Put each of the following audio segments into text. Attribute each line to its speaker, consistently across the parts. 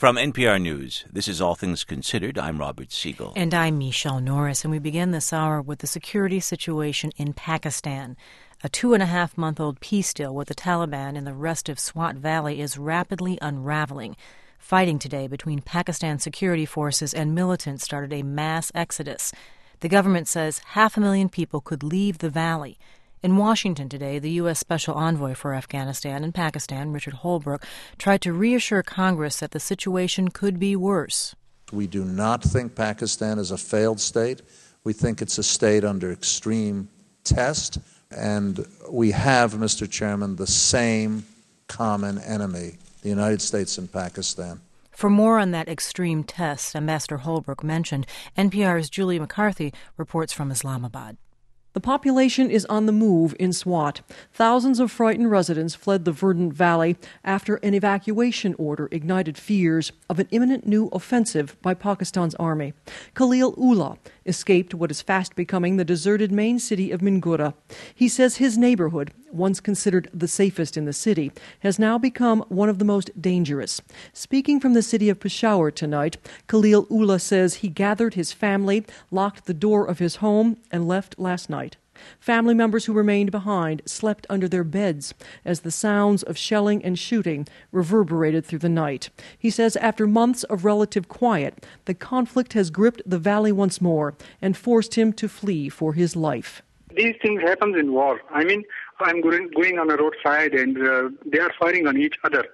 Speaker 1: From NPR News, this is All Things Considered. I'm Robert Siegel.
Speaker 2: And I'm Michelle Norris, and we begin this hour with the security situation in Pakistan. A 2.5-month-old peace deal with the Taliban in the rest of Swat Valley is rapidly unraveling. Fighting today between Pakistan security forces and militants started a mass exodus. The government says 500,000 people could leave the valley. In Washington today, the U.S. Special Envoy for Afghanistan and Pakistan, Richard Holbrooke, tried to reassure Congress that the situation could be worse.
Speaker 3: We do not think Pakistan is a failed state. We think it's a state under extreme test. And we have, Mr. Chairman, the same common enemy, the United States and Pakistan.
Speaker 2: For more on that extreme test Ambassador Holbrooke mentioned, NPR's Julie McCarthy reports from Islamabad.
Speaker 4: The population is on the move in Swat. Thousands of frightened residents fled the verdant valley after an evacuation order ignited fears of an imminent new offensive by Pakistan's army. Khalil Ullah escaped what is fast becoming the deserted main city of Mingora. He says his neighborhood, once considered the safest in the city, has now become one of the most dangerous. Speaking from the city of Peshawar tonight, Khalil Ullah says he gathered his family, locked the door of his home, and left last night. Family members who remained behind slept under their beds as the sounds of shelling and shooting reverberated through the night. He says after months of relative quiet, the conflict has gripped the valley once more and forced him to flee for his life.
Speaker 5: These things happen in war. I'm going on a roadside and they are firing on each other.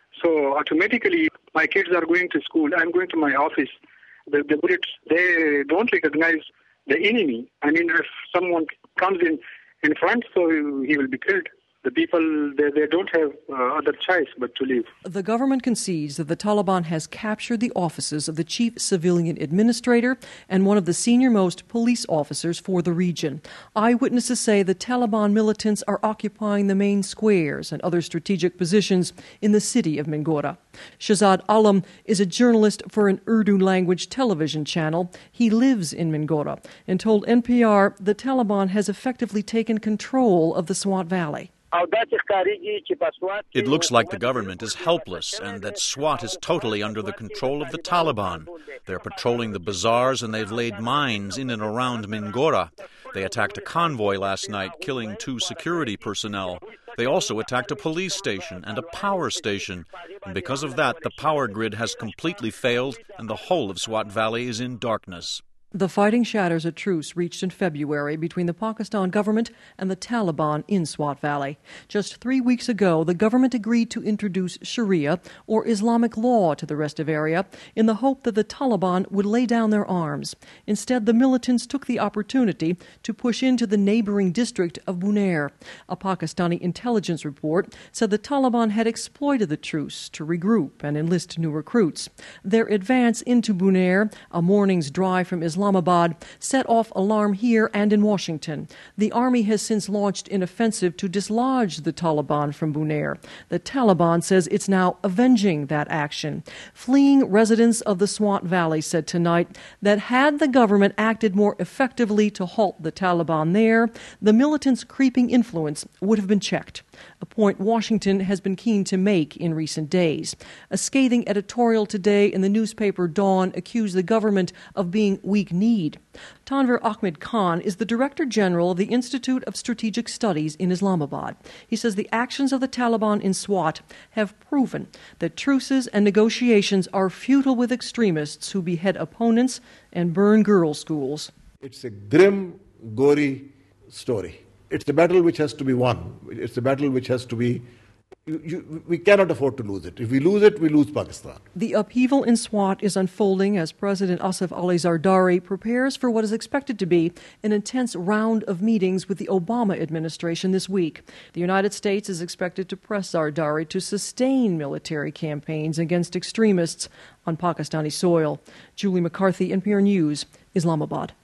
Speaker 5: So automatically, my kids are going to school. I'm going to my office. The bullets, they don't recognize the enemy. If someone comes in front, so he will be killed. The people, they don't have other choice but to leave.
Speaker 4: The government concedes that the Taliban has captured the offices of the chief civilian administrator and one of the senior-most police officers for the region. Eyewitnesses say the Taliban militants are occupying the main squares and other strategic positions in the city of Mingora. Shahzad Alam is a journalist for an Urdu-language television channel. He lives in Mingora and told NPR the Taliban has effectively taken control of the Swat Valley.
Speaker 6: It looks like the government is helpless and that Swat is totally under the control of the Taliban. They're patrolling the bazaars and they've laid mines in and around Mingora. They attacked a convoy last night, killing 2 security personnel. They also attacked a police station and a power station. And because of that, the power grid has completely failed and the whole of Swat Valley is in darkness.
Speaker 4: The fighting shatters a truce reached in February between the Pakistan government and the Taliban in Swat Valley. Just 3 weeks ago, the government agreed to introduce Sharia, or Islamic law, to the restive area in the hope that the Taliban would lay down their arms. Instead, the militants took the opportunity to push into the neighboring district of Bunair. A Pakistani intelligence report said the Taliban had exploited the truce to regroup and enlist new recruits. Their advance into Bunair, a morning's drive from Islamabad, set off alarm here and in Washington. The army has since launched an offensive to dislodge the Taliban from Bunair. The Taliban says it's now avenging that action. Fleeing residents of the Swat Valley said tonight that had the government acted more effectively to halt the Taliban there, the militants' creeping influence would have been checked, a point Washington has been keen to make in recent days. A scathing editorial today in the newspaper Dawn accused the government of being weak-kneed. Tanvir Ahmed Khan is the Director General of the Institute of Strategic Studies in Islamabad. He says the actions of the Taliban in Swat have proven that truces and negotiations are futile with extremists who behead opponents and burn girls' schools.
Speaker 7: It's a grim, gory story. It's a battle which has to be won. It's a battle which has to be... We cannot afford to lose it. If we lose it, we lose Pakistan.
Speaker 4: The upheaval in Swat is unfolding as President Asif Ali Zardari prepares for what is expected to be an intense round of meetings with the Obama administration this week. The United States is expected to press Zardari to sustain military campaigns against extremists on Pakistani soil. Julie McCarthy, NPR News, Islamabad.